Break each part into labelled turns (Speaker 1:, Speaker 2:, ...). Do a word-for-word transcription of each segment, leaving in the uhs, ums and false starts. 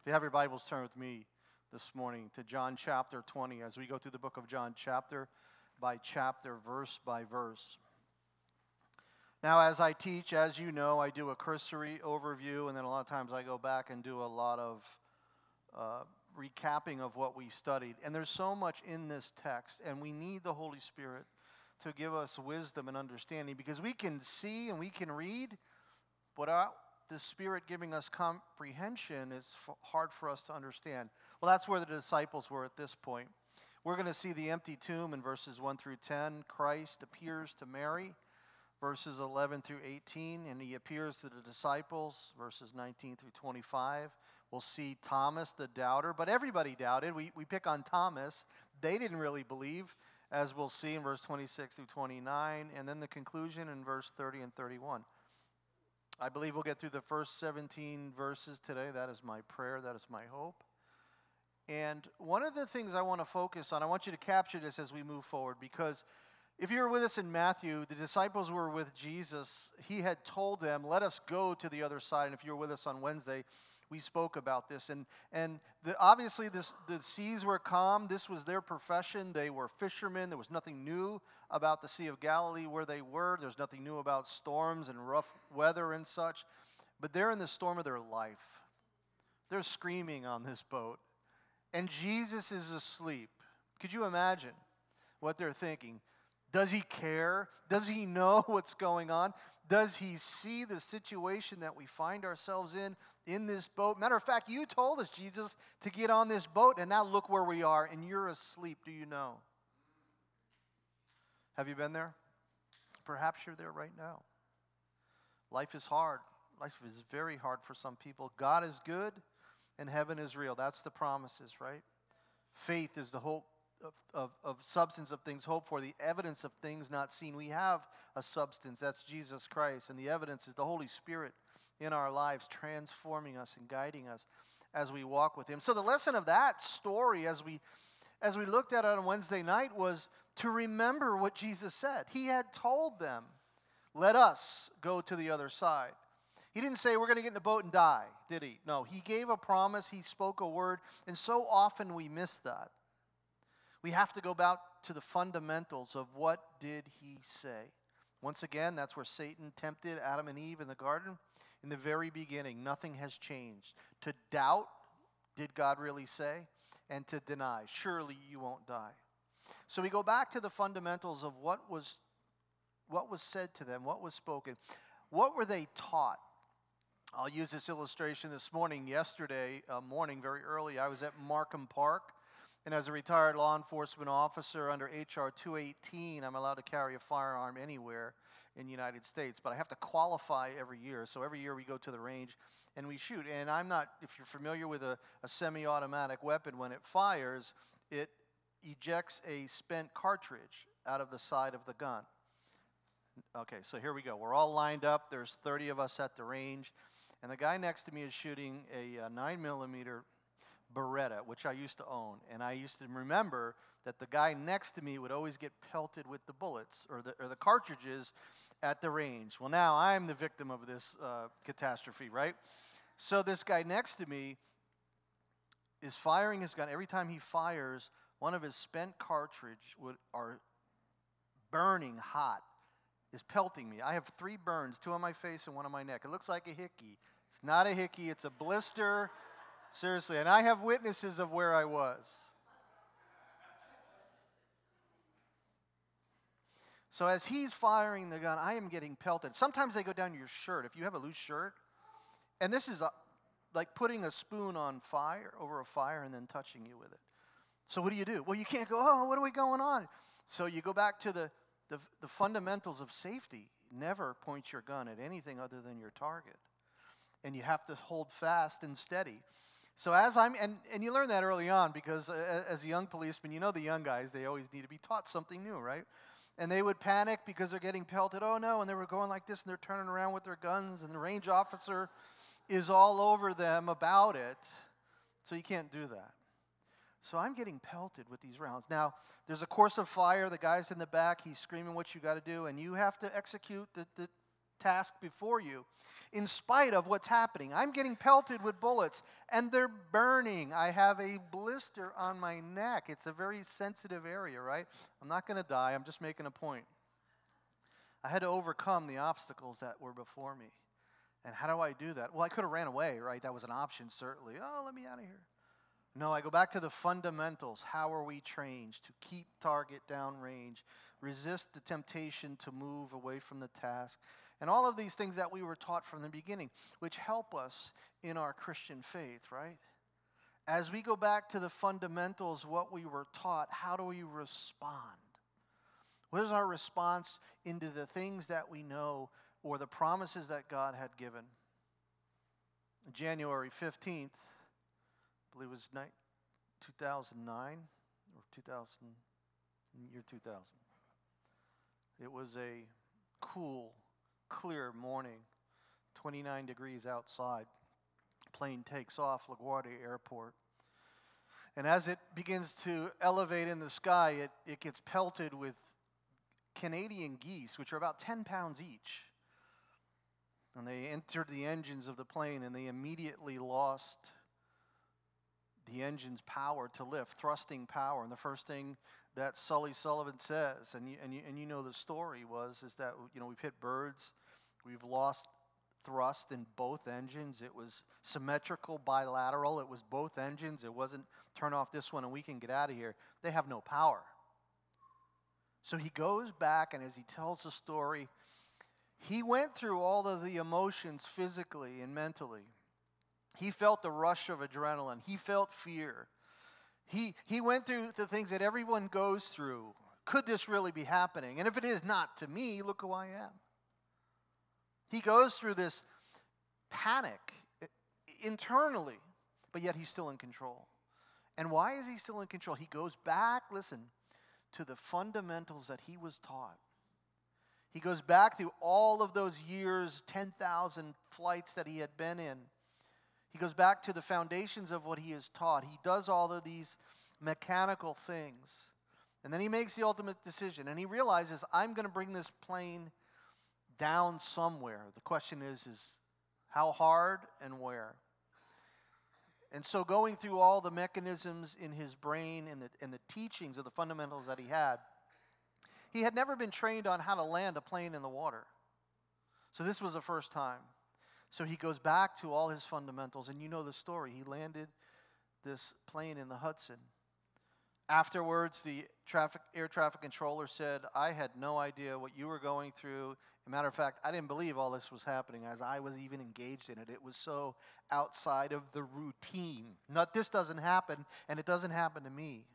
Speaker 1: If you have your Bibles, turn with me this morning to John chapter twenty as we go through the book of John chapter by chapter, verse by verse. Now, as I teach, as you know, I do a cursory overview, and then a lot of times I go back and do a lot of uh, recapping of what we studied. And there's so much in this text, and we need the Holy Spirit to give us wisdom and understanding, because we can see and we can read, but our the Spirit giving us comprehension is f- hard for us to understand. Well, that's where the disciples were at this point. We're going to see the empty tomb in verses one through ten. Christ appears to Mary, verses eleven through eighteen, and he appears to the disciples, verses nineteen through twenty-five. We'll see Thomas the doubter, but everybody doubted. We, we pick on Thomas. They didn't really believe, as we'll see in verse twenty-six through twenty-nine, and then the conclusion in verse thirty and thirty-one. I believe we'll get through the first seventeen verses today. That is my prayer. That is my hope. And one of the things I want to focus on, I want you to capture this as we move forward, because if you were with us in Matthew, the disciples were with Jesus. He had told them, let us go to the other side. And if you were with us on Wednesday, we spoke about this. And and the, obviously this, the seas were calm. This was their profession. They were fishermen. There was nothing new about the Sea of Galilee where they were. There's nothing new about storms and rough weather and such. But they're in the storm of their life. They're screaming on this boat. And Jesus is asleep. Could you imagine what they're thinking? Does he care? Does he know what's going on? Does he see the situation that we find ourselves in, in this boat? Matter of fact, you told us, Jesus, to get on this boat, and now look where we are, and you're asleep. Do you know? Have you been there? Perhaps you're there right now. Life is hard. Life is very hard for some people. God is good, and heaven is real. That's the promises, right? Faith is the hope. Of, of, of substance of things hoped for, the evidence of things not seen. We have a substance, that's Jesus Christ, and the evidence is the Holy Spirit in our lives, transforming us and guiding us as we walk with him. So the lesson of that story, as we as we looked at it on Wednesday night, was to remember what Jesus said. He had told them, let us go to the other side. He didn't say we're going to get in a boat and die, did he? No, he gave a promise, he spoke a word, and so often we miss that. We have to go back to the fundamentals of what did he say. Once again, that's where Satan tempted Adam and Eve in the garden. In the very beginning, nothing has changed. To doubt, did God really say? And to deny, surely you won't die. So we go back to the fundamentals of what was, what was said to them, what was spoken. What were they taught? I'll use this illustration this morning. Yesterday uh, morning, very early, I was at Markham Park. And as a retired law enforcement officer under H R two eighteen, I'm allowed to carry a firearm anywhere in the United States. But I have to qualify every year. So every year we go to the range and we shoot. And I'm not, if you're familiar with a, a semi-automatic weapon, when it fires, it ejects a spent cartridge out of the side of the gun. Okay, so here we go. We're all lined up. There's thirty of us at the range. And the guy next to me is shooting a, a nine millimeter Beretta, which I used to own, and I used to remember that the guy next to me would always get pelted with the bullets or the or the cartridges at the range. Well, now I'm the victim of this uh, catastrophe, right? So this guy next to me is firing his gun. Every time he fires, one of his spent cartridge would are burning hot, is pelting me. I have three burns, two on my face and one on my neck. It looks like a hickey. It's not a hickey. It's a blister. Seriously, and I have witnesses of where I was. So as he's firing the gun, I am getting pelted. Sometimes they go down your shirt. If you have a loose shirt, and this is a, like putting a spoon on fire, over a fire, and then touching you with it. So what do you do? Well, you can't go, oh, what are we going on? So you go back to the, the, the fundamentals of safety. Never point your gun at anything other than your target. And you have to hold fast and steady. So as I'm, and, and you learn that early on, because as a young policeman, you know the young guys, they always need to be taught something new, right? And they would panic because they're getting pelted. Oh, no, and they were going like this, and they're turning around with their guns, and the range officer is all over them about it. So you can't do that. So I'm getting pelted with these rounds. Now, there's a course of fire. The guy's in the back. He's screaming what you got to do, and you have to execute the, the task before you, in spite of what's happening. I'm getting pelted with bullets, and they're burning. I have a blister on my neck. It's a very sensitive area, right? I'm not going to die. I'm just making a point. I had to overcome the obstacles that were before me. And how do I do that? Well, I could have ran away, right? That was an option, certainly. Oh, let me out of here. No, I go back to the fundamentals. How are we trained to keep target downrange, resist the temptation to move away from the task, and all of these things that we were taught from the beginning, which help us in our Christian faith, right? As we go back to the fundamentals, what we were taught, how do we respond? What is our response into the things that we know or the promises that God had given? January fifteenth, I believe it was two thousand nine or two thousand, year two thousand. It was a cool, clear morning, twenty-nine degrees outside. Plane takes off, LaGuardia Airport. And as it begins to elevate in the sky, it, it gets pelted with Canadian geese, which are about ten pounds each. And they entered the engines of the plane, and they immediately lost the engine's power to lift, thrusting power. And the first thing that Sully Sullivan says, and you, and you, and you know the story was, is that, you know, we've hit birds, we've lost thrust in both engines. It was symmetrical, bilateral. It was both engines. It wasn't turn off this one and we can get out of here. They have no power. So he goes back, and as he tells the story, he went through all of the emotions physically and mentally. He felt the rush of adrenaline. He felt fear. He, he went through the things that everyone goes through. Could this really be happening? And if it is not to me, look who I am. He goes through this panic internally, but yet he's still in control. And why is he still in control? He goes back, listen, to the fundamentals that he was taught. He goes back through all of those years, ten thousand flights that he had been in. He goes back to the foundations of what he is taught. He does all of these mechanical things. And then he makes the ultimate decision. And he realizes, I'm going to bring this plane down somewhere. The question is, is how hard and where? And so going through all the mechanisms in his brain and the, and the teachings of the fundamentals that he had, he had never been trained on how to land a plane in the water. So this was the first time. So he goes back to all his fundamentals, and you know the story. He landed this plane in the Hudson. Afterwards, the traffic, air traffic controller said, I had no idea what you were going through. As a matter of fact, I didn't believe all this was happening as I was even engaged in it. It was so outside of the routine. Not this doesn't happen, and it doesn't happen to me.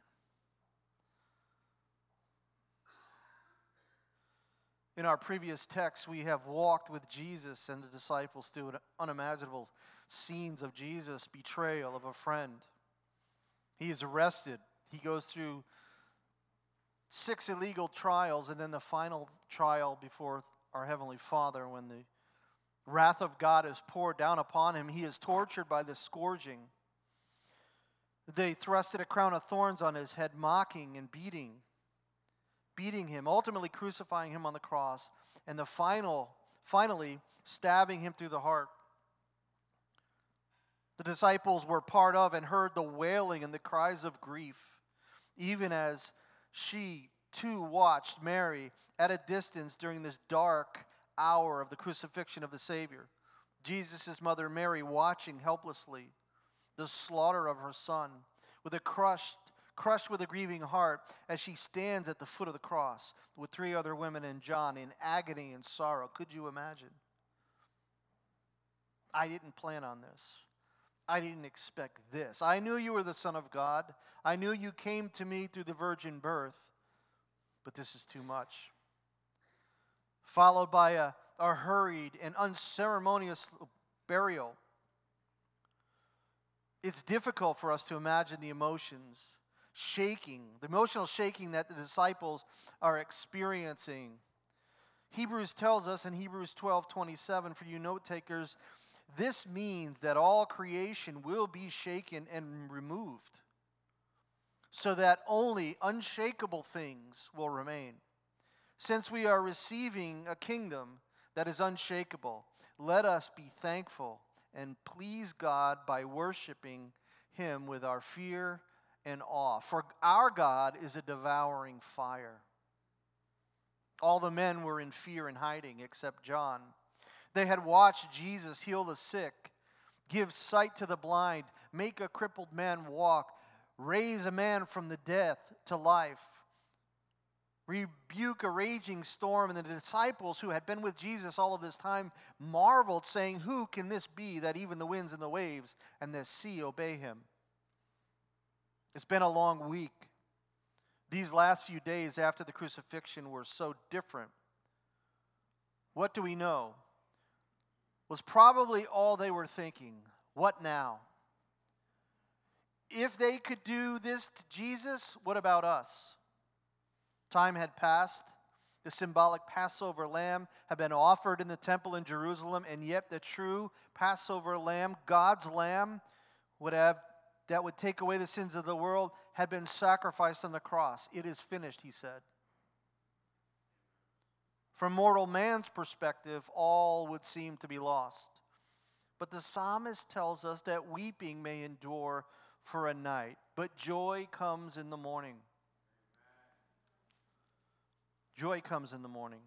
Speaker 1: In our previous text, we have walked with Jesus and the disciples through unimaginable scenes of Jesus' betrayal of a friend. He is arrested. He goes through six illegal trials, and then the final trial before our Heavenly Father, when the wrath of God is poured down upon him. He is tortured by the scourging. They thrusted a crown of thorns on his head, mocking and beating. beating him, ultimately crucifying him on the cross, and the final, finally stabbing him through the heart. The disciples were part of and heard the wailing and the cries of grief, even as she too watched Mary at a distance during this dark hour of the crucifixion of the Savior. Jesus' mother Mary watching helplessly the slaughter of her son with a crushed crushed with a grieving heart as she stands at the foot of the cross with three other women and John in agony and sorrow. Could you imagine? I didn't plan on this. I didn't expect this. I knew you were the Son of God. I knew you came to me through the virgin birth, but this is too much. Followed by a, a hurried and unceremonious burial. It's difficult for us to imagine the emotions shaking, the emotional shaking that the disciples are experiencing. Hebrews tells us in Hebrews twelve twenty-seven, for you note takers, this means that all creation will be shaken and removed, so that only unshakable things will remain. Since we are receiving a kingdom that is unshakable. Let us be thankful and please God by worshiping him with our fear and awe. For our God is a devouring fire. All the men were in fear and hiding except John. They had watched Jesus heal the sick, give sight to the blind, make a crippled man walk, raise a man from the death to life, rebuke a raging storm. And the disciples who had been with Jesus all of this time marveled, saying, "Who can this be that even the winds and the waves and the sea obey him?" It's been a long week. These last few days after the crucifixion were so different. What do we know? Was probably all they were thinking. What now? If they could do this to Jesus, what about us? Time had passed. The symbolic Passover lamb had been offered in the temple in Jerusalem, and yet the true Passover lamb, God's lamb, would have that would take away the sins of the world, had been sacrificed on the cross. It is finished, he said. From mortal man's perspective, all would seem to be lost. But the psalmist tells us that weeping may endure for a night, but joy comes in the morning. Joy comes in the morning.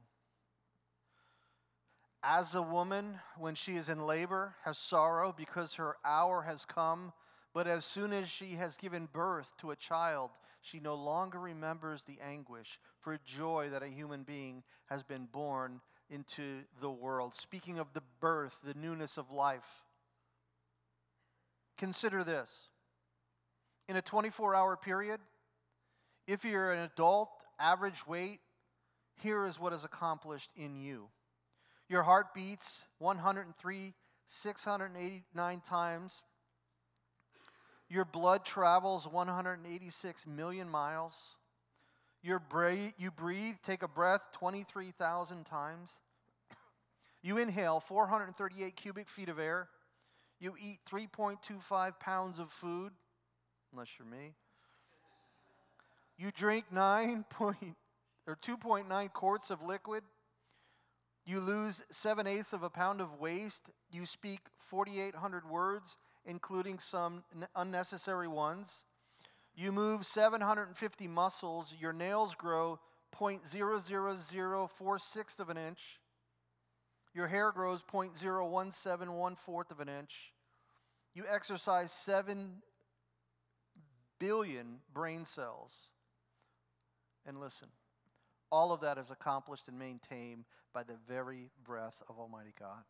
Speaker 1: As a woman, when she is in labor, has sorrow because her hour has come, but as soon as she has given birth to a child, she no longer remembers the anguish for joy that a human being has been born into the world. Speaking of the birth, the newness of life, consider this. In a twenty-four hour period, if you're an adult, average weight, here is what is accomplished in you. Your heart beats one hundred three thousand six hundred eighty-nine times. Your blood travels one hundred eighty-six million miles. Your breathe, you breathe, take a breath twenty-three thousand times. You inhale four hundred thirty-eight cubic feet of air. You eat three point two five pounds of food, unless you're me. You drink nine point or two point nine quarts of liquid. You lose seven eighths of a pound of waste. You speak forty-eight hundred words, including some unnecessary ones. You move seven hundred fifty muscles. Your nails grow zero point zero zero zero four sixths of an inch. Your hair grows zero point zero one seven one fourth of an inch. You exercise seven billion brain cells. And listen, all of that is accomplished and maintained by the very breath of Almighty God.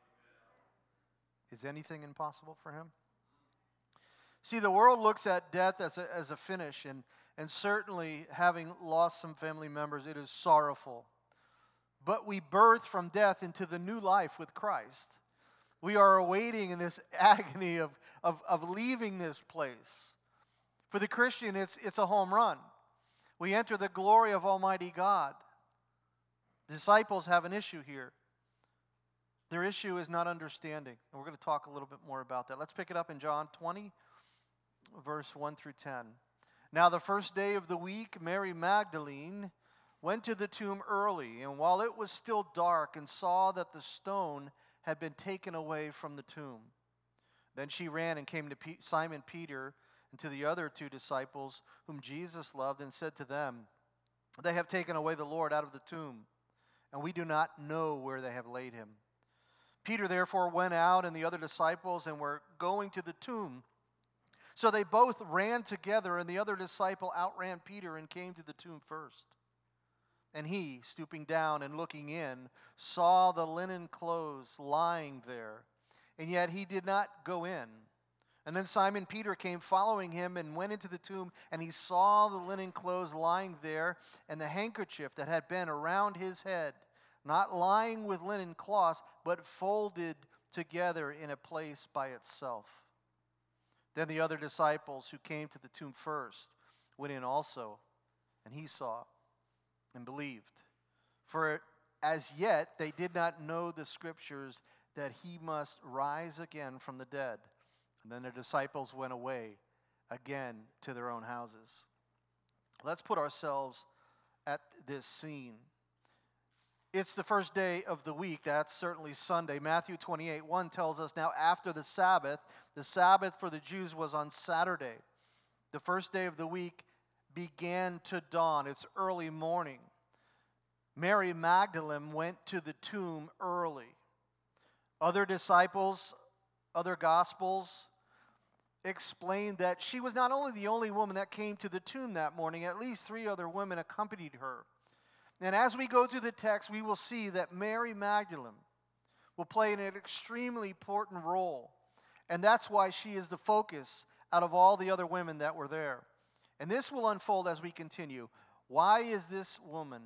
Speaker 1: Is anything impossible for him? See, the world looks at death as a, as a finish, and, and certainly having lost some family members, it is sorrowful. But we birth from death into the new life with Christ. We are awaiting in this agony of, of, of leaving this place. For the Christian, it's, it's a home run. We enter the glory of Almighty God. The disciples have an issue here. Their issue is not understanding. And we're going to talk a little bit more about that. Let's pick it up in John twenty, verse one through ten. Now the first day of the week, Mary Magdalene went to the tomb early, and while it was still dark, and saw that the stone had been taken away from the tomb. Then she ran and came to P- Simon Peter and to the other two disciples whom Jesus loved, and said to them, "They have taken away the Lord out of the tomb, and we do not know where they have laid him." Peter therefore went out, and the other disciples, and were going to the tomb. So they both ran together, and the other disciple outran Peter and came to the tomb first. And he, stooping down and looking in, saw the linen clothes lying there, and yet he did not go in. And then Simon Peter came following him and went into the tomb, and he saw the linen clothes lying there, and the handkerchief that had been around his head, not lying with linen cloths, but folded together in a place by itself. Then the other disciples who came to the tomb first went in also, and he saw and believed. For as yet they did not know the scriptures that he must rise again from the dead. And then the disciples went away again to their own houses. Let's put ourselves at this scene. It's the first day of the week. That's certainly Sunday. Matthew twenty-eight one tells us, now after the Sabbath, the Sabbath for the Jews was on Saturday. The first day of the week began to dawn. It's early morning. Mary Magdalene went to the tomb early. Other disciples, other gospels explained that she was not only the only woman that came to the tomb that morning, at least three other women accompanied her. And as we go through the text, we will see that Mary Magdalene will play an extremely important role. And that's why she is the focus out of all the other women that were there. And this will unfold as we continue. Why is this woman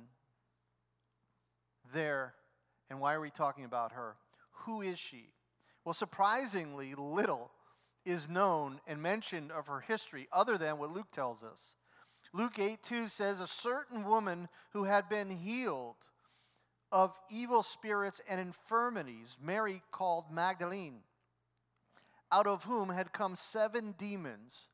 Speaker 1: there, and why are we talking about her? Who is she? Well, surprisingly little is known and mentioned of her history other than what Luke tells us. Luke eight two says, a certain woman who had been healed of evil spirits and infirmities, Mary called Magdalene, out of whom had come seven demons.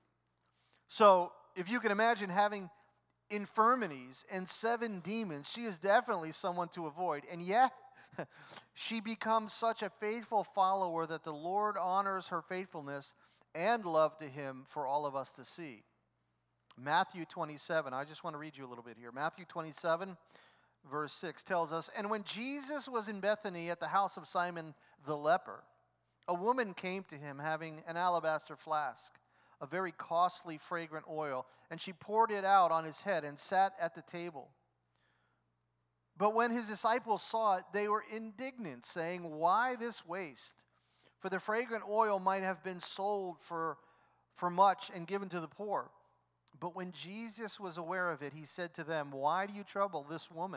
Speaker 1: So, if you can imagine having infirmities and seven demons, she is definitely someone to avoid. And yet, she becomes such a faithful follower that the Lord honors her faithfulness and love to him for all of us to see. Matthew twenty-seven, I just want to read you a little bit here. Matthew twenty-seven, verse six tells us, and when Jesus was in Bethany at the house of Simon the leper, a woman came to him having an alabaster flask, a very costly fragrant oil, and she poured it out on his head and sat at the table. But when his disciples saw it, they were indignant, saying, why this waste? For the fragrant oil might have been sold for, for much and given to the poor. But when Jesus was aware of it, he said to them, why do you trouble this woman?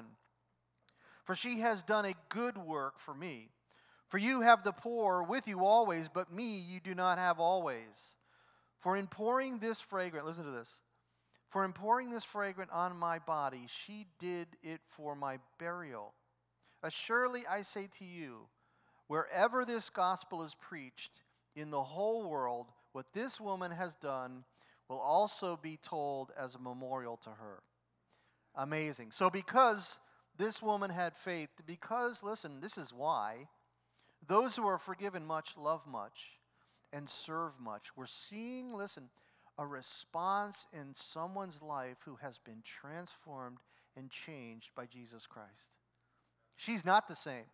Speaker 1: For she has done a good work for me. For you have the poor with you always, but me you do not have always. For in pouring this fragrant, listen to this, for in pouring this fragrant on my body, she did it for my burial. Surely I say to you, wherever this gospel is preached in the whole world, what this woman has done will also be told as a memorial to her. Amazing. So because this woman had faith, because, listen, this is why, those who are forgiven much love much and serve much. We're seeing, listen, a response in someone's life who has been transformed and changed by Jesus Christ. She's not the same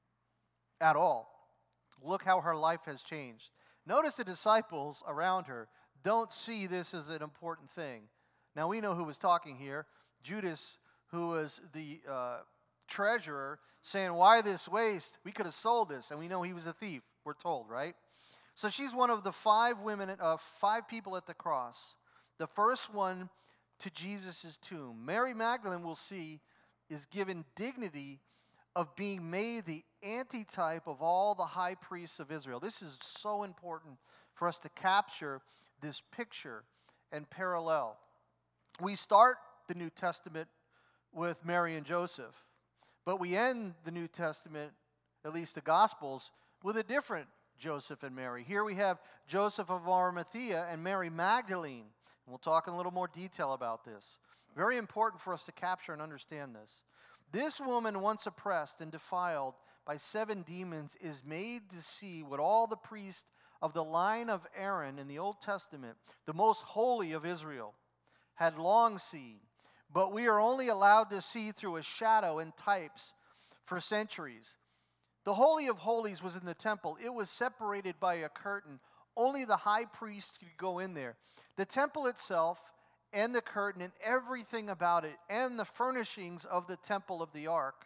Speaker 1: at all. Look how her life has changed. Notice the disciples around her don't see this as an important thing. Now we know who was talking here. Judas, who was the uh, treasurer, saying, why this waste? We could have sold this. And we know he was a thief, we're told, right? So she's one of the five women, uh, five people at the cross. The first one to Jesus' tomb. Mary Magdalene, we'll see, is given dignity of being made the antitype of all the high priests of Israel. This is so important for us to capture this picture and parallel. We start the New Testament with Mary and Joseph, but we end the New Testament, at least the Gospels, with a different Joseph and Mary. Here we have Joseph of Arimathea and Mary Magdalene. And we'll talk in a little more detail about this. Very important for us to capture and understand this. This woman, once oppressed and defiled by seven demons, is made to see what all the priests of the line of Aaron in the Old Testament, the most holy of Israel, had long seen. But we are only allowed to see through a shadow and types for centuries. The Holy of Holies was in the temple. It was separated by a curtain. Only the high priest could go in there. The temple itself and the curtain and everything about it and the furnishings of the temple of the ark,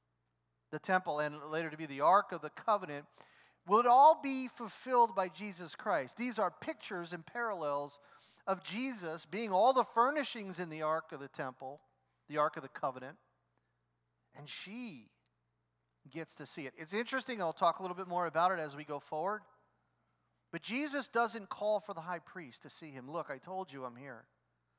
Speaker 1: the temple and later to be the Ark of the Covenant, will it all be fulfilled by Jesus Christ. These are pictures and parallels of Jesus being all the furnishings in the Ark of the temple, the Ark of the Covenant, and she gets to see it. It's interesting, I'll talk a little bit more about it as we go forward, but Jesus doesn't call for the high priest to see him. Look, I told you I'm here.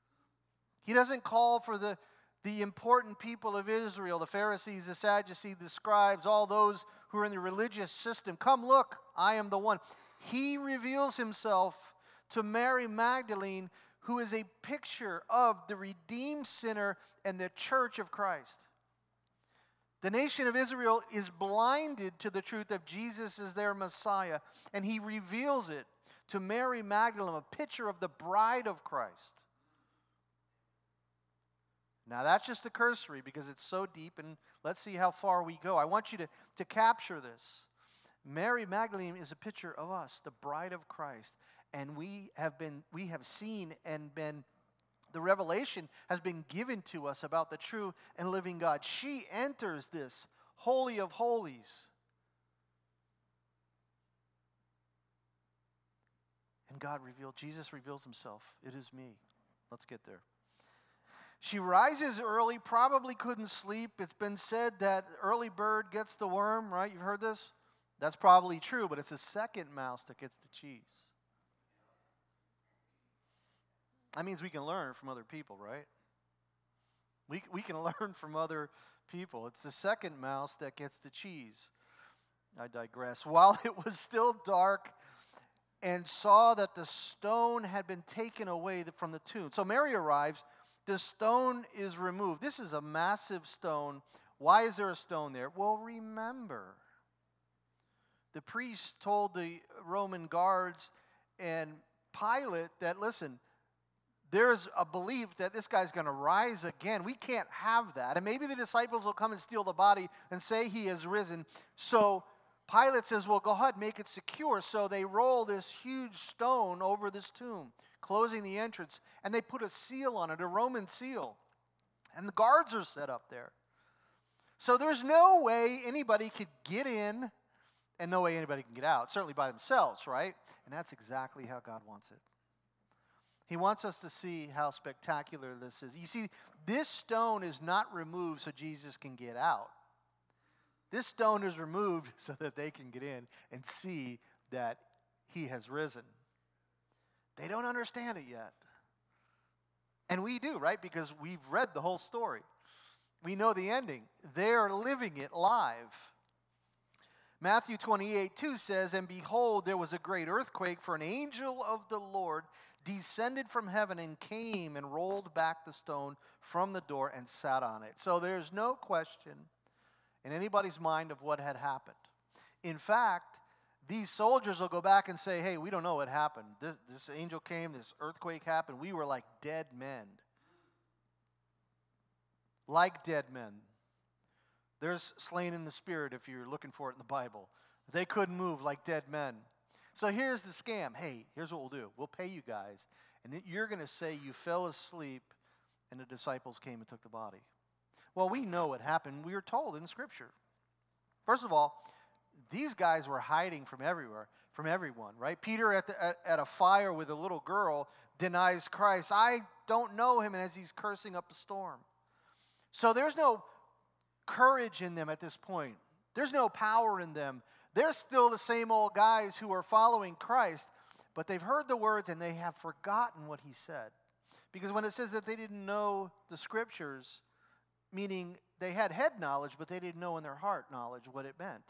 Speaker 1: He doesn't call for the, the important people of Israel, the Pharisees, the Sadducees, the scribes, all those who are in the religious system. Come look, I am the one. He reveals himself to Mary Magdalene, who is a picture of the redeemed sinner and the church of Christ. The nation of Israel is blinded to the truth of Jesus as their Messiah, and he reveals it to Mary Magdalene, a picture of the bride of Christ. Now that's just a cursory because it's so deep, and let's see how far we go. I want you to, to capture this. Mary Magdalene is a picture of us, the bride of Christ, and we have been we have seen and been the revelation has been given to us about the true and living God. She enters this holy of holies. And God revealed, Jesus reveals himself. It is me. Let's get there. She rises early, probably couldn't sleep. It's been said that early bird gets the worm, right? You've heard this? That's probably true, but it's the second mouse that gets the cheese. That means we can learn from other people, right? We, we can learn from other people. It's the second mouse that gets the cheese. I digress. While it was still dark and saw that the stone had been taken away from the tomb. So Mary arrives. The stone is removed. This is a massive stone. Why is there a stone there? Well, remember, the priests told the Roman guards and Pilate that, listen, there's a belief that this guy's going to rise again. We can't have that. And maybe the disciples will come and steal the body and say he has risen. So Pilate says, well, go ahead, make it secure. So they roll this huge stone over this tomb, closing the entrance, and they put a seal on it, a Roman seal. And the guards are set up there. So there's no way anybody could get in and no way anybody can get out, certainly by themselves, right? And that's exactly how God wants it. He wants us to see how spectacular this is. You see, this stone is not removed so Jesus can get out. This stone is removed so that they can get in and see that he has risen. They don't understand it yet. And we do, right? Because we've read the whole story. We know the ending. They're living it live. Matthew twenty-eight two says, and behold, there was a great earthquake, for an angel of the Lord descended from heaven and came and rolled back the stone from the door and sat on it. So there's no question in anybody's mind of what had happened. In fact, these soldiers will go back and say, hey, we don't know what happened. This, this angel came, this earthquake happened. We were like dead men. Like dead men. There's slain in the spirit if you're looking for it in the Bible. They couldn't move like dead men. So here's the scam. Hey, here's what we'll do. We'll pay you guys, and you're going to say you fell asleep and the disciples came and took the body. Well, we know what happened. We were told in Scripture. First of all, these guys were hiding from everywhere, from everyone, right? Peter at, the, at, at a fire with a little girl denies Christ. I don't know him, and as he's cursing up a storm. So there's no courage in them at this point. There's no power in them. They're still the same old guys who are following Christ, but they've heard the words and they have forgotten what he said. Because when it says that they didn't know the Scriptures, meaning they had head knowledge, but they didn't know in their heart knowledge what it meant.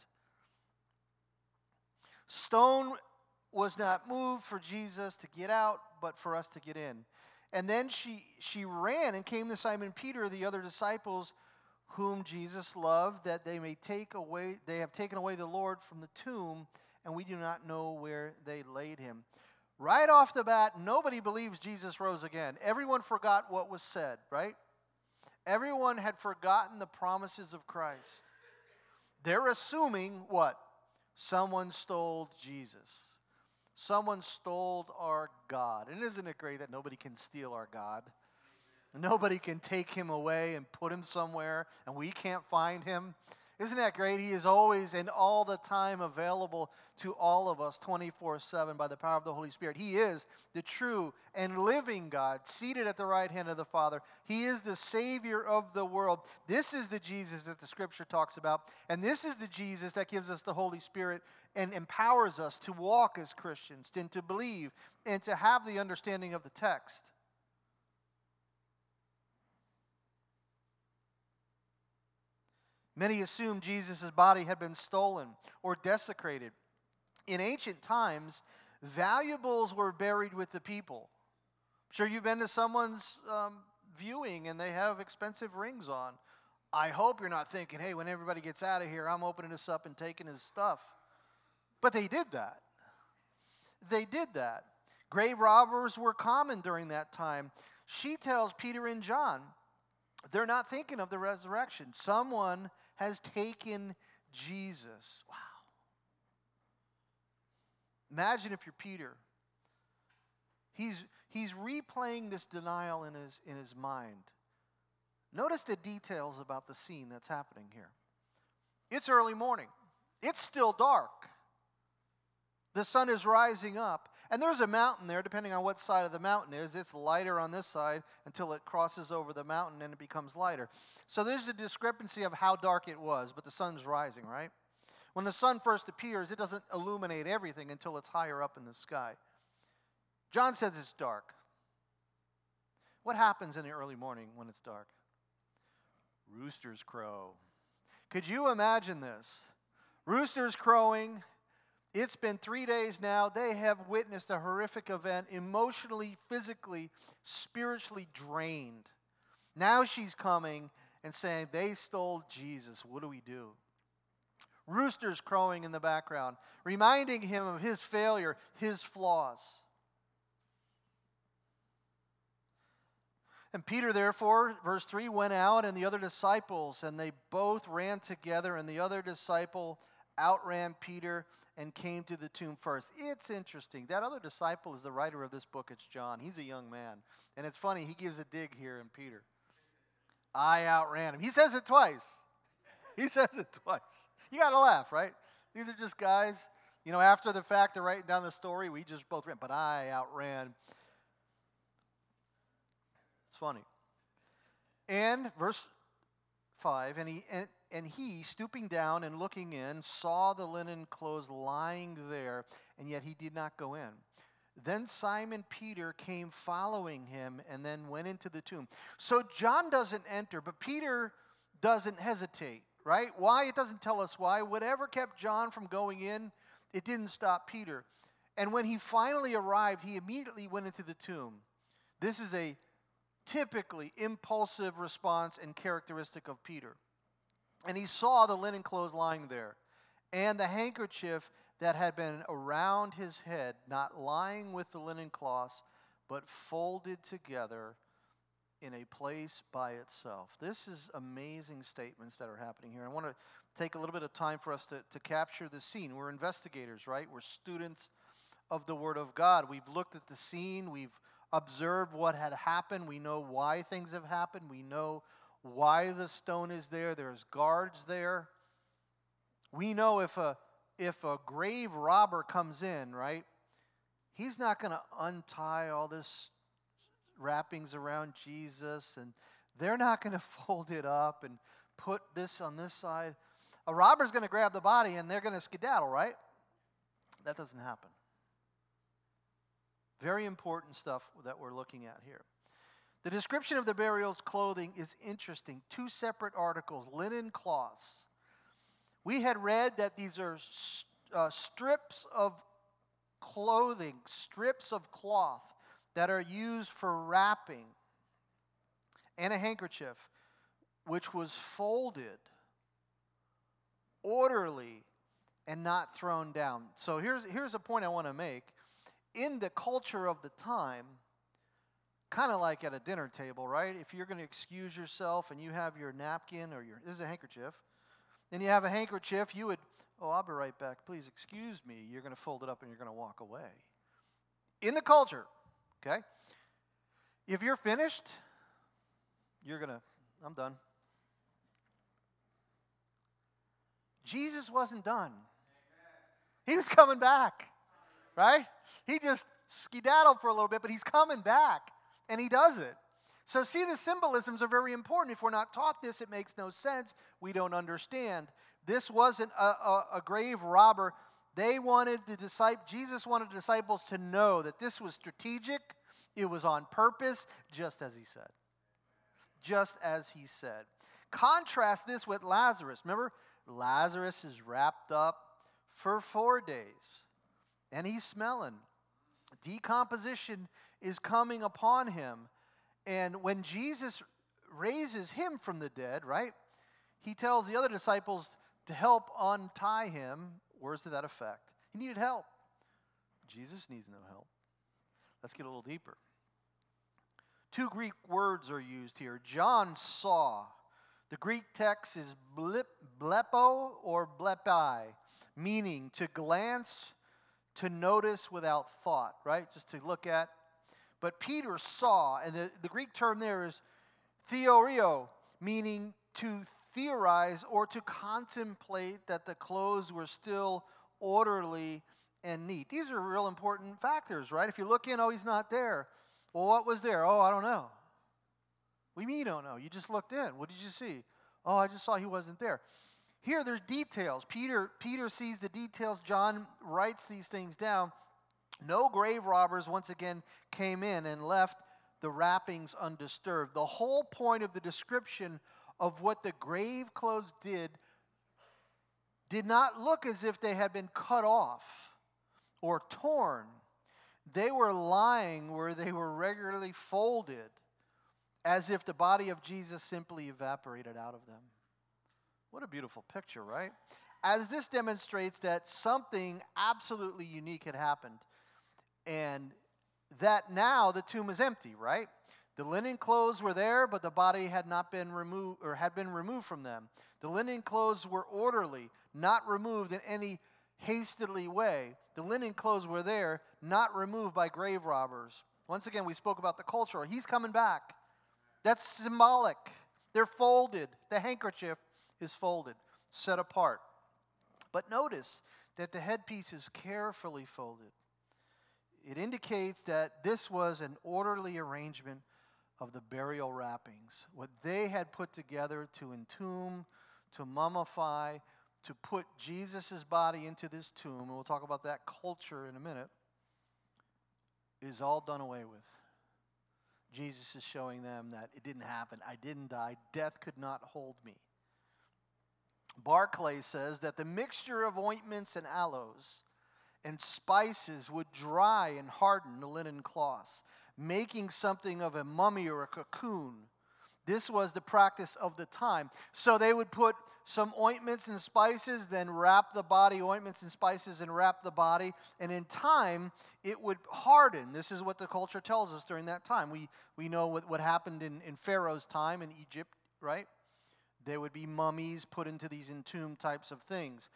Speaker 1: Stone was not moved for Jesus to get out, but for us to get in. And then she, she ran and came to Simon Peter, the other disciples, whom Jesus loved, that they may take away, they have taken away the Lord from the tomb, and we do not know where they laid him. Right off the bat, nobody believes Jesus rose again. Everyone forgot what was said, right? Everyone had forgotten the promises of Christ. They're assuming what? Someone stole Jesus. Someone stole our God. And isn't it great that nobody can steal our God? Nobody can take him away and put him somewhere, and we can't find him. Isn't that great? He is always and all the time available to all of us twenty-four seven by the power of the Holy Spirit. He is the true and living God, seated at the right hand of the Father. He is the Savior of the world. This is the Jesus that the Scripture talks about, and this is the Jesus that gives us the Holy Spirit and empowers us to walk as Christians and to believe and to have the understanding of the text. Many assumed Jesus' body had been stolen or desecrated. In ancient times, valuables were buried with the people. I'm sure you've been to someone's um, viewing and they have expensive rings on. I hope you're not thinking, hey, when everybody gets out of here, I'm opening this up and taking his stuff. But they did that. They did that. Grave robbers were common during that time. She tells Peter and John, they're not thinking of the resurrection. Someone has taken Jesus. Wow. Imagine if you're Peter. He's, he's replaying this denial in his, in his mind. Notice the details about the scene that's happening here. It's early morning. It's still dark. The sun is rising up. And there's a mountain there, depending on what side of the mountain it is. It's lighter on this side until it crosses over the mountain and it becomes lighter. So there's a discrepancy of how dark it was, but the sun's rising, right? When the sun first appears, it doesn't illuminate everything until it's higher up in the sky. John says it's dark. What happens in the early morning when it's dark? Roosters crow. Could you imagine this? Roosters crowing. It's been three days now. They have witnessed a horrific event, emotionally, physically, spiritually drained. Now she's coming and saying, they stole Jesus. What do we do? Roosters crowing in the background, reminding him of his failure, his flaws. And Peter, therefore, verse three, went out and the other disciples, and they both ran together, and the other disciple outran Peter and came to the tomb first. It's interesting. That other disciple is the writer of this book. It's John. He's a young man. And it's funny, he gives a dig here in Peter. I outran him. He says it twice. He says it twice. You got to laugh, right? These are just guys, you know, after the fact, they're writing down the story. We just both ran, but I outran. It's funny. And verse five, and he and, and he, stooping down and looking in, saw the linen clothes lying there, and yet he did not go in. Then Simon Peter came following him and then went into the tomb. So John doesn't enter, but Peter doesn't hesitate, right? Why? It doesn't tell us why. Whatever kept John from going in, it didn't stop Peter. And when he finally arrived, he immediately went into the tomb. This is a typically impulsive response and characteristic of Peter. And he saw the linen clothes lying there, and the handkerchief that had been around his head, not lying with the linen cloths, but folded together in a place by itself. This is amazing statements that are happening here. I want to take a little bit of time for us to, to capture the scene. We're investigators, right? We're students of the Word of God. We've looked at the scene. We've observed what had happened. We know why things have happened. We know why the stone is there. There's guards there. We know if a if a grave robber comes in, right, he's not going to untie all this wrappings around Jesus, and they're not going to fold it up and put this on this side. A robber's going to grab the body and they're going to skedaddle, right? That doesn't happen. Very important stuff that we're looking at here. The description of the burial's clothing is interesting. Two separate articles, linen cloths. We had read that these are uh, strips of clothing, strips of cloth that are used for wrapping, and a handkerchief, which was folded, orderly, and not thrown down. So here's, here's a point I want to make. In the culture of the time, kind of like at a dinner table, right? If you're going to excuse yourself and you have your napkin or your, this is a handkerchief, and you have a handkerchief, you would, oh, I'll be right back. Please excuse me. You're going to fold it up and you're going to walk away. In the culture, okay? If you're finished, you're going to, I'm done. Jesus wasn't done. He was coming back, right? He just skedaddled for a little bit, but he's coming back, and he does it. So see, the symbolisms are very important. If we're not taught this, it makes no sense. We don't understand. This wasn't a, a, a grave robber. They wanted the disciples, Jesus wanted the disciples to know that this was strategic. It was on purpose, just as he said. Just as he said. Contrast this with Lazarus. Remember, Lazarus is wrapped up for four days, and he's smelling. Decomposition is coming upon him. And when Jesus raises him from the dead, right, he tells the other disciples to help untie him. Words to that effect. He needed help. Jesus needs no help. Let's get a little deeper. Two Greek words are used here. John saw. The Greek text is blip, blepo or blepai, meaning to glance, to notice without thought, right? Just to look at. But Peter saw, and the, the Greek term there is theorio, meaning to theorize or to contemplate that the clothes were still orderly and neat. These are real important factors, right? If you look in, oh, he's not there. Well, what was there? Oh, I don't know. What do you mean you don't know? You just looked in. What did you see? Oh, I just saw he wasn't there. Here, there's details. Peter, Peter sees the details. John writes these things down. No grave robbers, once again, came in and left the wrappings undisturbed. The whole point of the description of what the grave clothes did did not look as if they had been cut off or torn. They were lying where they were regularly folded, as if the body of Jesus simply evaporated out of them. What a beautiful picture, right? As this demonstrates that something absolutely unique had happened, and that now the tomb is empty, right? The linen clothes were there, but the body had not been removed, or had been removed from them. The linen clothes were orderly, not removed in any hastily way. The linen clothes were there, not removed by grave robbers. Once again, we spoke about the culture. He's coming back. That's symbolic. They're folded. The handkerchief is folded, set apart. But notice that the headpiece is carefully folded. It indicates that this was an orderly arrangement of the burial wrappings, what they had put together to entomb, to mummify, to put Jesus' body into this tomb, and we'll talk about that culture in a minute, is all done away with. Jesus is showing them that it didn't happen. I didn't die. Death could not hold me. Barclay says that the mixture of ointments and aloes and spices would dry and harden the linen cloths, making something of a mummy or a cocoon. This was the practice of the time. So they would put some ointments and spices, then wrap the body, ointments and spices, and wrap the body. And in time, it would harden. This is what the culture tells us during that time. We, we know what, what happened in, in Pharaoh's time in Egypt, right? There would be mummies put into these entombed types of things.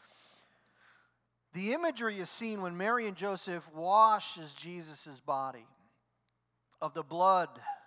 Speaker 1: The imagery is seen when Mary and Joseph washes Jesus' body of the blood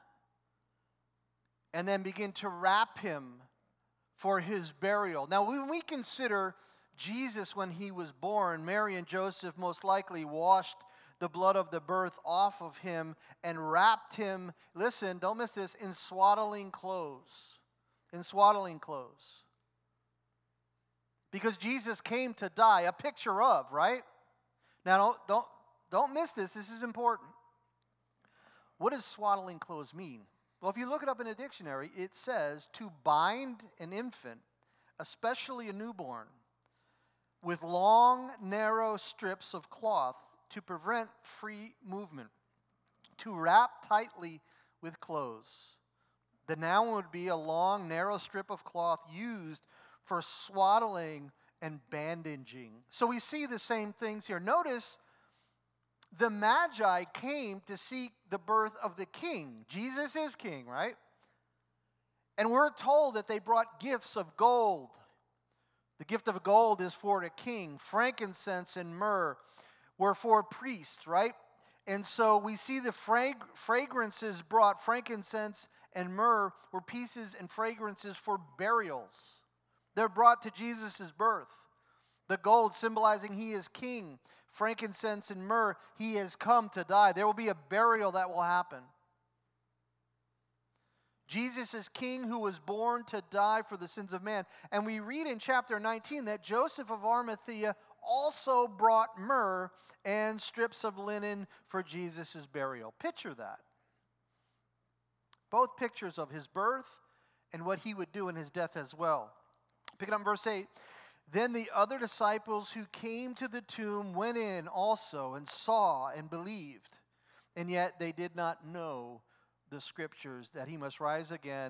Speaker 1: and then begin to wrap him for his burial. Now, when we consider Jesus when he was born, Mary and Joseph most likely washed the blood of the birth off of him and wrapped him, listen, don't miss this, in swaddling clothes. In swaddling clothes. Because Jesus came to die, a picture of, right? Now, don't, don't, don't miss this. This is important. What does swaddling clothes mean? Well, if you look it up in a dictionary, it says to bind an infant, especially a newborn, with long, narrow strips of cloth to prevent free movement, to wrap tightly with clothes. The noun would be a long, narrow strip of cloth used for swaddling and bandaging. So we see the same things here. Notice the Magi came to seek the birth of the king. Jesus is king, right? And we're told that they brought gifts of gold. The gift of gold is for the king. Frankincense and myrrh were for priests, right? And so we see the frag- fragrances brought, frankincense and myrrh were pieces and fragrances for burials. They're brought to Jesus' birth. The gold symbolizing he is king. Frankincense and myrrh, he has come to die. There will be a burial that will happen. Jesus is king who was born to die for the sins of man. And we read in chapter nineteen that Joseph of Arimathea also brought myrrh and strips of linen for Jesus' burial. Picture that. Both pictures of his birth and what he would do in his death as well. Pick it up in verse eight. Then the other disciples who came to the tomb went in also and saw and believed. And yet they did not know the scriptures that he must rise again,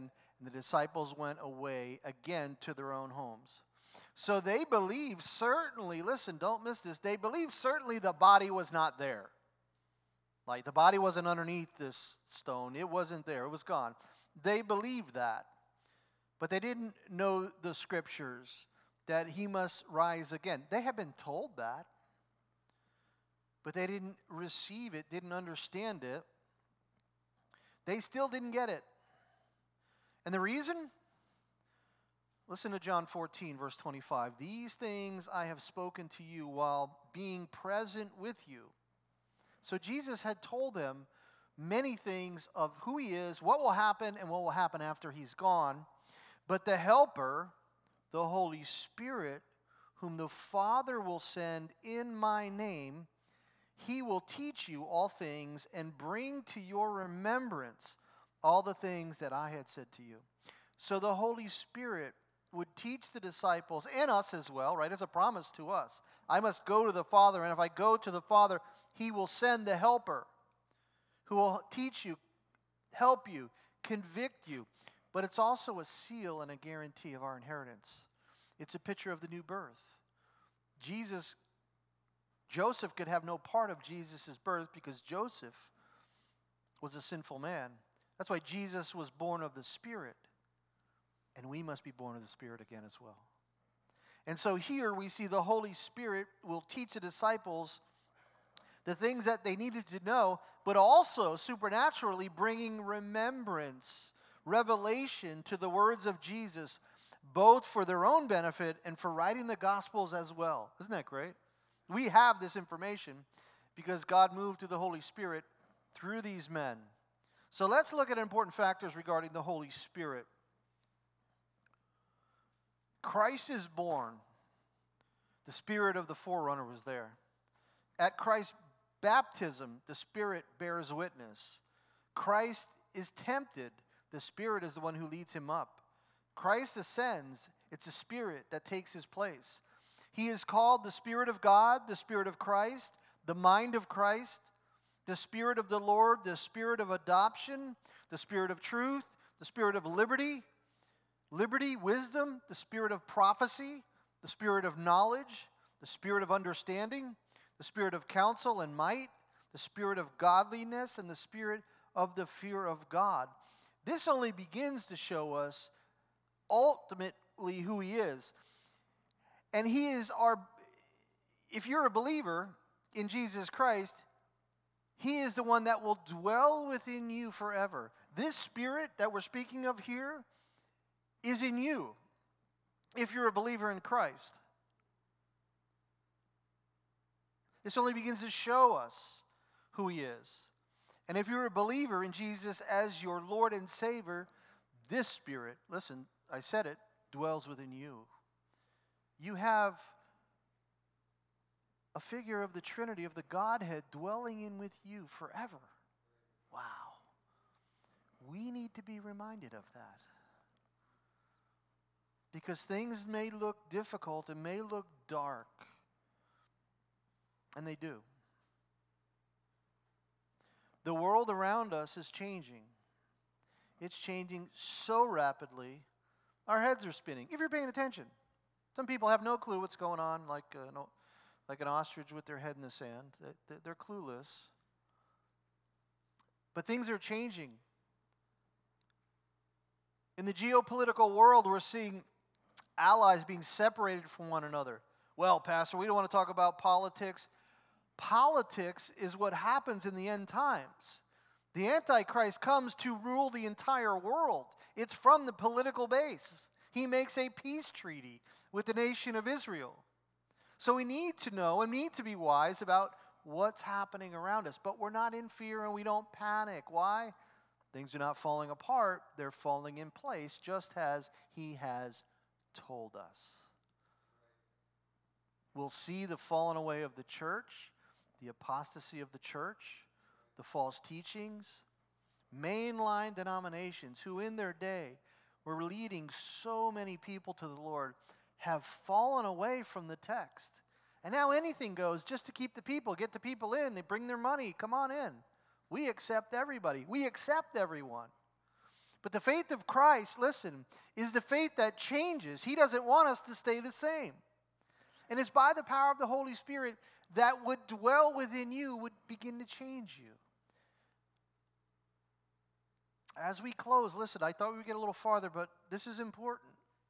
Speaker 1: And the disciples went away again to their own homes. So they believed certainly, listen, don't miss this, they believed certainly the body was not there. Like the body wasn't underneath this stone. It wasn't there. It was gone. They believed that. But they didn't know the scriptures that he must rise again. They had been told that. But they didn't receive it, didn't understand it. They still didn't get it. And the reason? Listen to John fourteen, verse twenty-five. These things I have spoken to you while being present with you. So Jesus had told them many things of who he is, what will happen, and what will happen after he's gone. But the Helper, the Holy Spirit, whom the Father will send in my name, he will teach you all things and bring to your remembrance all the things that I had said to you. So the Holy Spirit would teach the disciples and us as well, right? It's a promise to us. I must go to the Father, and if I go to the Father, he will send the Helper who will teach you, help you, convict you. But it's also a seal and a guarantee of our inheritance. It's a picture of the new birth. Jesus, Joseph could have no part of Jesus' birth because Joseph was a sinful man. That's why Jesus was born of the Spirit. And we must be born of the Spirit again as well. And so here we see the Holy Spirit will teach the disciples the things that they needed to know, but also supernaturally bringing remembrance, revelation to the words of Jesus, both for their own benefit and for writing the Gospels as well. Isn't that great? We have this information because God moved through the Holy Spirit through these men. So let's look at important factors regarding the Holy Spirit. Christ is born. The spirit of the forerunner was there. At Christ's baptism, the Spirit bears witness. Christ is tempted. The Spirit is the one who leads him up. Christ ascends. It's the Spirit that takes his place. He is called the Spirit of God, the Spirit of Christ, the mind of Christ, the Spirit of the Lord, the Spirit of adoption, the Spirit of truth, the Spirit of liberty, liberty, wisdom, the Spirit of prophecy, the Spirit of knowledge, the Spirit of understanding, the Spirit of counsel and might, the Spirit of godliness, and the Spirit of the fear of God. This only begins to show us ultimately who he is. And he is our, if you're a believer in Jesus Christ, he is the one that will dwell within you forever. This Spirit that we're speaking of here is in you if you're a believer in Christ. This only begins to show us who he is. And if you're a believer in Jesus as your Lord and Savior, this Spirit, listen, I said it, dwells within you. You have a figure of the Trinity, of the Godhead, dwelling in with you forever. Wow. We need to be reminded of that. Because things may look difficult and may look dark. And they do. The world around us is changing. It's changing so rapidly, our heads are spinning, if you're paying attention. Some people have no clue what's going on, like, uh, no, like an ostrich with their head in the sand. They, they're clueless. But things are changing. In the geopolitical world, we're seeing allies being separated from one another. Well, Pastor, we don't want to talk about politics. Politics is what happens in the end times. The Antichrist comes to rule the entire world. It's from the political base. He makes a peace treaty with the nation of Israel. So we need to know and need to be wise about what's happening around us. But we're not in fear and we don't panic. Why? Things are not falling apart. They're falling in place just as he has told us. We'll see the falling away of the church, the apostasy of the church, the false teachings, mainline denominations who in their day were leading so many people to the Lord have fallen away from the text. And now anything goes just to keep the people, get the people in. They bring their money. Come on in. We accept everybody. We accept everyone. But the faith of Christ, listen, is the faith that changes. He doesn't want us to stay the same. And it's by the power of the Holy Spirit that would dwell within you would begin to change you. As we close, listen, I thought we would get a little farther, but this is important.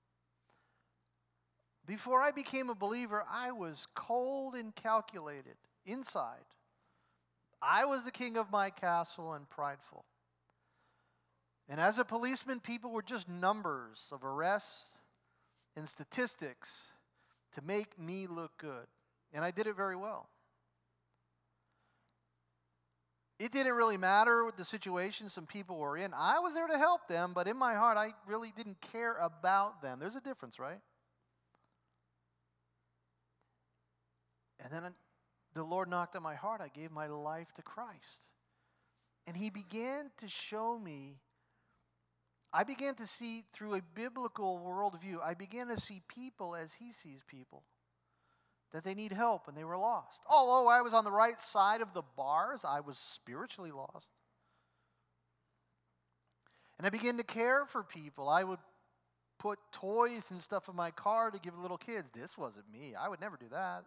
Speaker 1: Before I became a believer, I was cold and calculated inside. I was the king of my castle and prideful. And as a policeman, people were just numbers of arrests and statistics to make me look good. And I did it very well. It didn't really matter what the situation some people were in. I was there to help them, but in my heart, I really didn't care about them. There's a difference, right? And then the Lord knocked on my heart. I gave my life to Christ. And He began to show me, I began to see through a biblical worldview, I began to see people as He sees people. That they need help and they were lost. Although I was on the right side of the bars, I was spiritually lost. And I began to care for people. I would put toys and stuff in my car to give little kids. This wasn't me. I would never do that.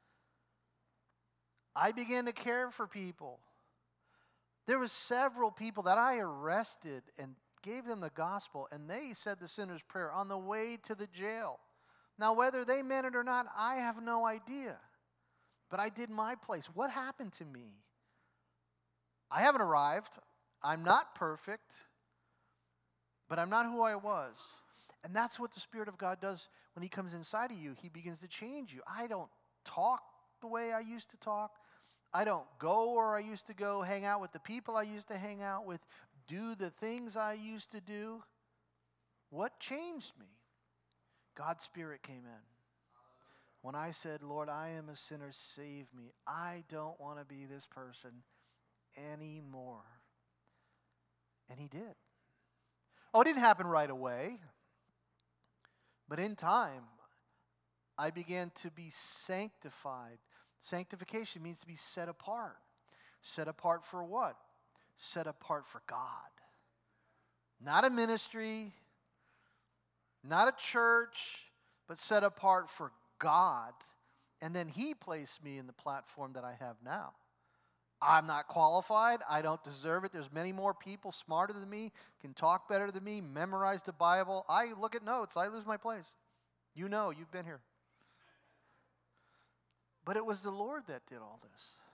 Speaker 1: I began to care for people. There were several people that I arrested and gave them the gospel, and they said the sinner's prayer on the way to the jail. Now, whether they meant it or not, I have no idea. But I did my place. What happened to me? I haven't arrived. I'm not perfect. But I'm not who I was. And that's what the Spirit of God does when He comes inside of you. He begins to change you. I don't talk the way I used to talk. I don't go where I used to go, hang out with the people I used to hang out with, do the things I used to do. What changed me? God's Spirit came in. When I said, Lord, I am a sinner, save me. I don't want to be this person anymore. And He did. Oh, it didn't happen right away. But in time, I began to be sanctified. Sanctification means to be set apart. Set apart for what? Set apart for God. Not a ministry, not a church, but set apart for God. And then He placed me in the platform that I have now. I'm not qualified. I don't deserve it. There's many more people smarter than me, can talk better than me, memorize the Bible. I look at notes. I lose my place. You know, you've been here. But it was the Lord that did all this.